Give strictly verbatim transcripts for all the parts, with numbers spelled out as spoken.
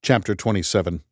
Chapter twenty-seven.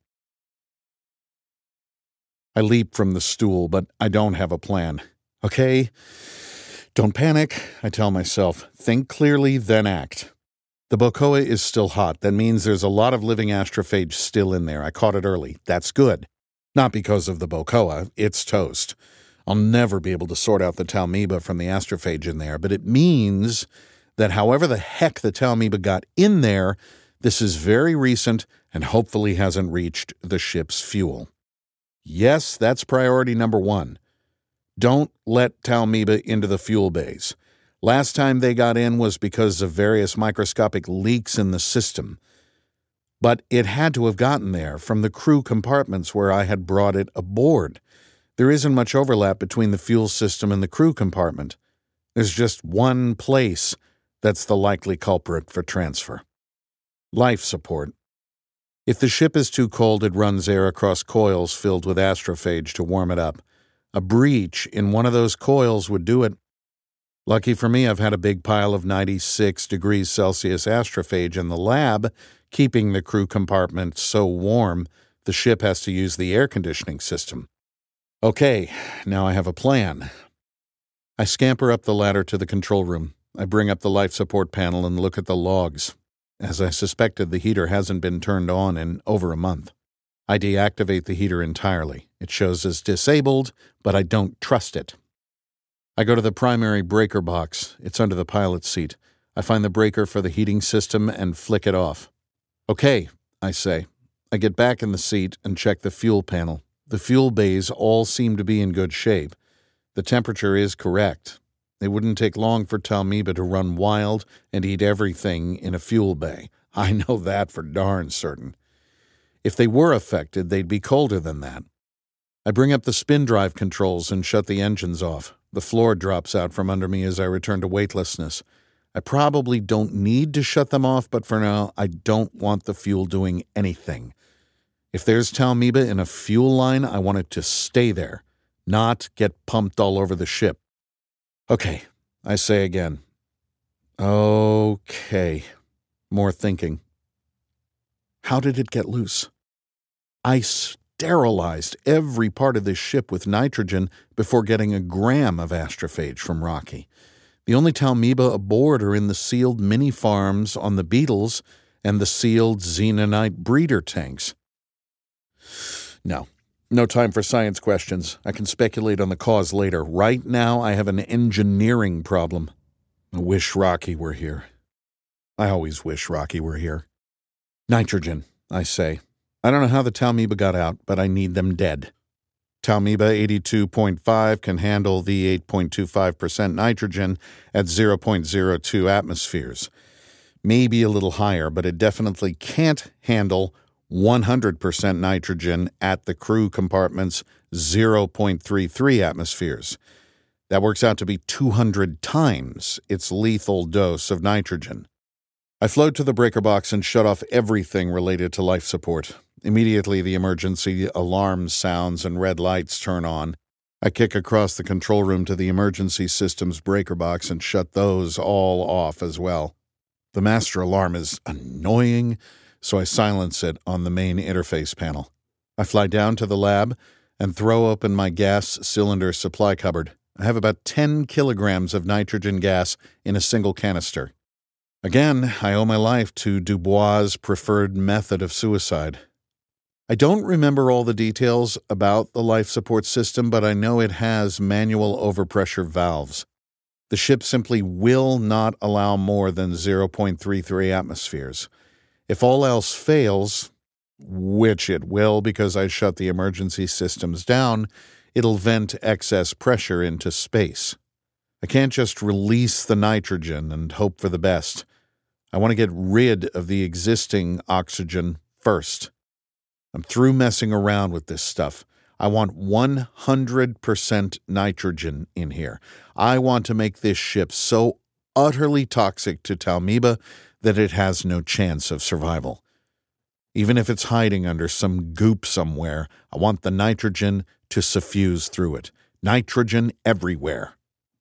I leap from the stool, but I don't have a plan. Okay? Don't panic, I tell myself. Think clearly, then act. The Bocoa is still hot. That means there's a lot of living astrophage still in there. I caught it early. That's good. Not because of the Bocoa. It's toast. I'll never be able to sort out the Talmiba from the astrophage in there, but it means that however the heck the Talmiba got in there, this is very recent and hopefully hasn't reached the ship's fuel. Yes, that's priority number one. Don't let Talmiba into the fuel bays. Last time they got in was because of various microscopic leaks in the system. But it had to have gotten there from the crew compartments where I had brought it aboard. There isn't much overlap between the fuel system and the crew compartment. There's just one place that's the likely culprit for transfer. Life support. If the ship is too cold, it runs air across coils filled with astrophage to warm it up. A breach in one of those coils would do it. Lucky for me, I've had a big pile of ninety-six degrees Celsius astrophage in the lab, keeping the crew compartment so warm the ship has to use the air conditioning system. Okay, now I have a plan. I scamper up the ladder to the control room. I bring up the life support panel and look at the logs. As I suspected, the heater hasn't been turned on in over a month. I deactivate the heater entirely. It shows as disabled, but I don't trust it. I go to the primary breaker box. It's under the pilot's seat. I find the breaker for the heating system and flick it off. Okay, I say. I get back in the seat and check the fuel panel. The fuel bays all seem to be in good shape. The temperature is correct. It wouldn't take long for Talmiba to run wild and eat everything in a fuel bay. I know that for darn certain. If they were affected, they'd be colder than that. I bring up the spin drive controls and shut the engines off. The floor drops out from under me as I return to weightlessness. I probably don't need to shut them off, but for now, I don't want the fuel doing anything. If there's Talmiba in a fuel line, I want it to stay there, not get pumped all over the ship. Okay, I say again. Okay. More thinking. How did it get loose? I sterilized every part of this ship with nitrogen before getting a gram of astrophage from Rocky. The only Talmiba aboard are in the sealed mini farms on the Beetles and the sealed xenonite breeder tanks. No. No time for science questions. I can speculate on the cause later. Right now, I have an engineering problem. I wish Rocky were here. I always wish Rocky were here. Nitrogen, I say. I don't know how the Talmiba got out, but I need them dead. Talmiba eighty-two point five can handle the eight point two five percent nitrogen at zero point zero two atmospheres. Maybe a little higher, but it definitely can't handle one hundred percent nitrogen at the crew compartment's zero point three three atmospheres. That works out to be two hundred times its lethal dose of nitrogen. I float to the breaker box and shut off everything related to life support. Immediately, the emergency alarm sounds and red lights turn on. I kick across the control room to the emergency systems breaker box and shut those all off as well. The master alarm is annoying, so I silence it on the main interface panel. I fly down to the lab and throw open my gas cylinder supply cupboard. I have about ten kilograms of nitrogen gas in a single canister. Again, I owe my life to Dubois' preferred method of suicide. I don't remember all the details about the life support system, but I know it has manual overpressure valves. The ship simply will not allow more than zero point three three atmospheres. If all else fails, which it will because I shut the emergency systems down, it'll vent excess pressure into space. I can't just release the nitrogen and hope for the best. I want to get rid of the existing oxygen first. I'm through messing around with this stuff. I want one hundred percent nitrogen in here. I want to make this ship so utterly toxic to Talmiba that it has no chance of survival. Even if it's hiding under some goop somewhere, I want the nitrogen to suffuse through it. Nitrogen everywhere.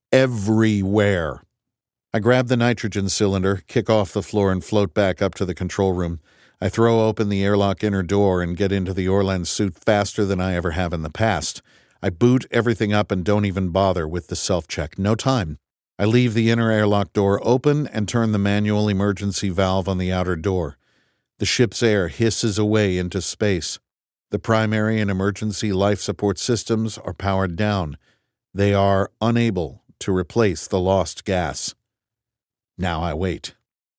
Everywhere. I grab the nitrogen cylinder, kick off the floor, and float back up to the control room. I throw open the airlock inner door and get into the Orlan suit faster than I ever have in the past. I boot everything up and don't even bother with the self-check. No time. I leave the inner airlock door open and turn the manual emergency valve on the outer door. The ship's air hisses away into space. The primary and emergency life support systems are powered down. They are unable to replace the lost gas. Now I wait.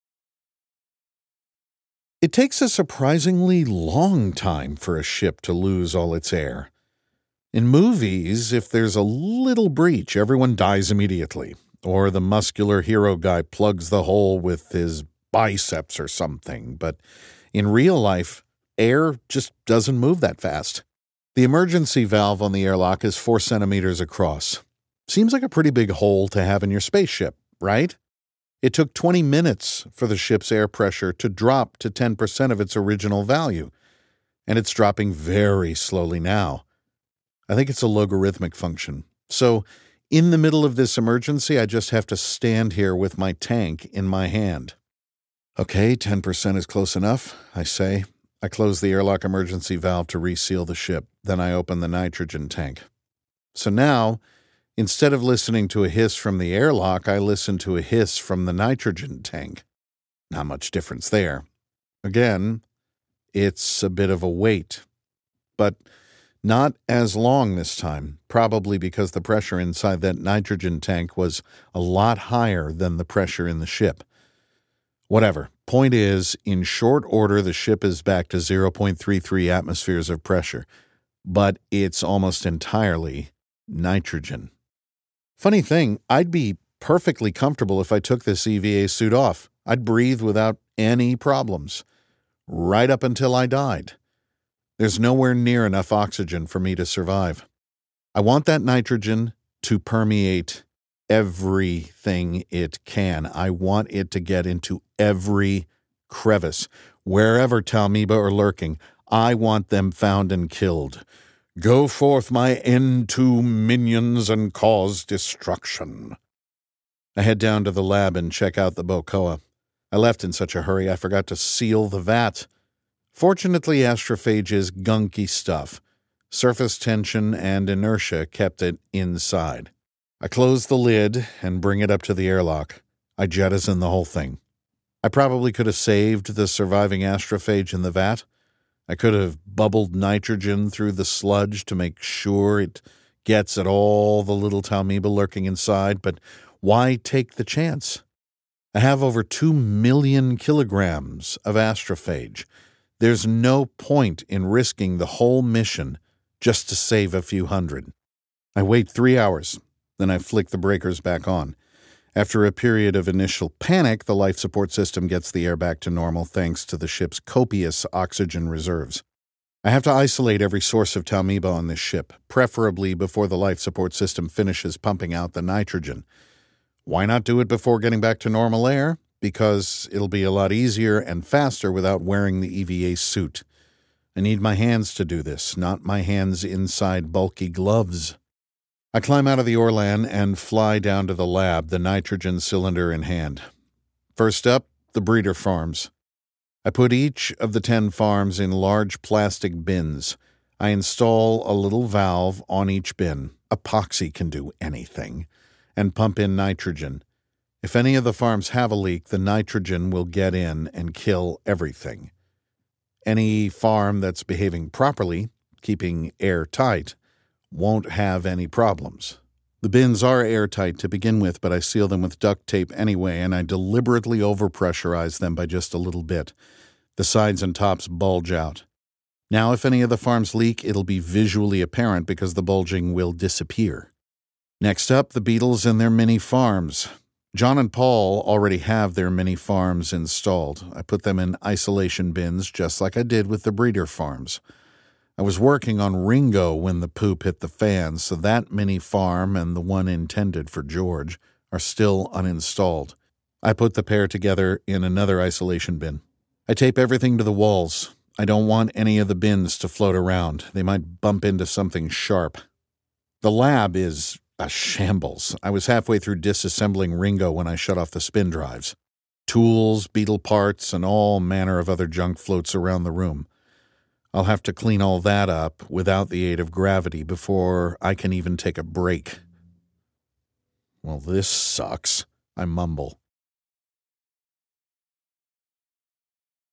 It takes a surprisingly long time for a ship to lose all its air. In movies, if there's a little breach, everyone dies immediately, or the muscular hero guy plugs the hole with his biceps or something. But in real life, air just doesn't move that fast. The emergency valve on the airlock is four centimeters across. Seems like a pretty big hole to have in your spaceship, right? It took twenty minutes for the ship's air pressure to drop to ten percent of its original value, and it's dropping very slowly now. I think it's a logarithmic function. So, in the middle of this emergency, I just have to stand here with my tank in my hand. Okay, ten percent is close enough, I say. I close the airlock emergency valve to reseal the ship. Then I open the nitrogen tank. So now, instead of listening to a hiss from the airlock, I listen to a hiss from the nitrogen tank. Not much difference there. Again, it's a bit of a wait. But not as long this time, probably because the pressure inside that nitrogen tank was a lot higher than the pressure in the ship. Whatever. Point is, in short order, the ship is back to zero point three three atmospheres of pressure, but it's almost entirely nitrogen. Funny thing, I'd be perfectly comfortable if I took this E V A suit off. I'd breathe without any problems, right up until I died. There's nowhere near enough oxygen for me to survive. I want that nitrogen to permeate everything it can. I want it to get into every crevice. Wherever Talmiba are lurking, I want them found and killed. Go forth, my N two minions, and cause destruction. I head down to the lab and check out the Bocoa. I left in such a hurry I forgot to seal the vat. Fortunately, astrophage is gunky stuff. Surface tension and inertia kept it inside. I close the lid and bring it up to the airlock. I jettison the whole thing. I probably could have saved the surviving astrophage in the vat. I could have bubbled nitrogen through the sludge to make sure it gets at all the little Talmiba lurking inside, but why take the chance? I have over two million kilograms of astrophage. There's no point in risking the whole mission just to save a few hundred. I wait three hours, then I flick the breakers back on. After a period of initial panic, the life support system gets the air back to normal thanks to the ship's copious oxygen reserves. I have to isolate every source of Talmiba on this ship, preferably before the life support system finishes pumping out the nitrogen. Why not do it before getting back to normal air? Because it'll be a lot easier and faster without wearing the E V A suit. I need my hands to do this, not my hands inside bulky gloves. I climb out of the Orlan and fly down to the lab, the nitrogen cylinder in hand. First up, the breeder farms. I put each of the ten farms in large plastic bins. I install a little valve on each bin. Epoxy can do anything. And pump in nitrogen. If any of the farms have a leak, the nitrogen will get in and kill everything. Any farm that's behaving properly, keeping air tight, won't have any problems. The bins are airtight to begin with, but I seal them with duct tape anyway, and I deliberately overpressurize them by just a little bit. The sides and tops bulge out. Now, if any of the farms leak, it'll be visually apparent because the bulging will disappear. Next up, the beetles and their mini farms. John and Paul already have their mini farms installed. I put them in isolation bins just like I did with the breeder farms. I was working on Ringo when the poop hit the fan, so that mini farm and the one intended for George are still uninstalled. I put the pair together in another isolation bin. I tape everything to the walls. I don't want any of the bins to float around. They might bump into something sharp. The lab is a shambles. I was halfway through disassembling Ringo when I shut off the spin drives. Tools, beetle parts, and all manner of other junk floats around the room. I'll have to clean all that up without the aid of gravity before I can even take a break. Well, this sucks, I mumble.